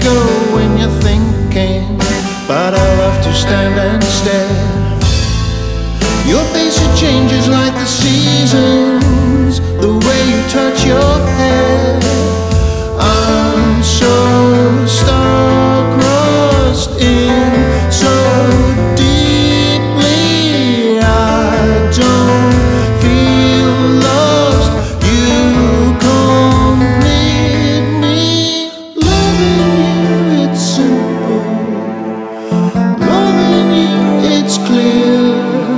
go when you're thinking, but I love to stand and stare. Your face, it changes like the seasons, the way you touch your hair. I'm so star-crossed in so deeply, I don't feel lost. You complete me. Loving you, it's simple. Loving you, it's clear.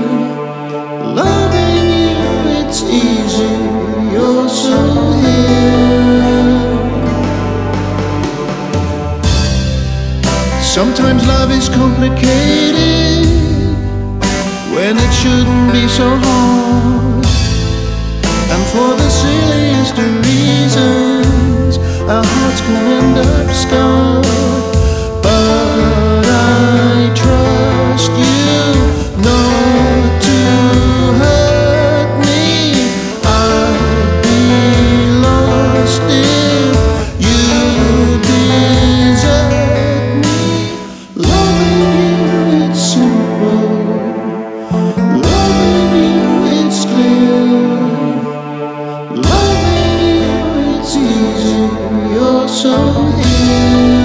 Loving you, it's easy. You're so here. Sometimes love is complicated when it shouldn't be so hard. And for the silliest of reasons, our hearts can end up scarred. But I trust you not to hurt me. I'd be lost if you desert me. Loving you, it's simple. Loving you, it's clear. Loving you, it's easy. You're so here.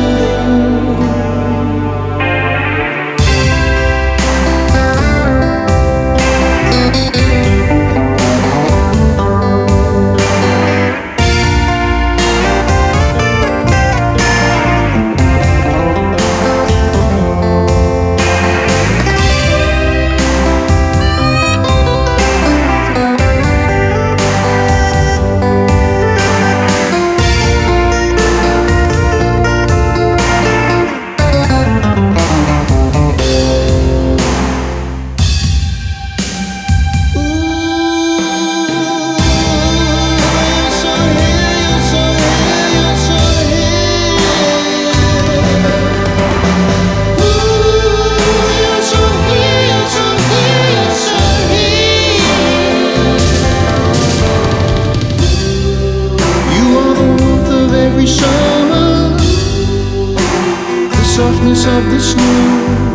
Every summer, the softness of the snow.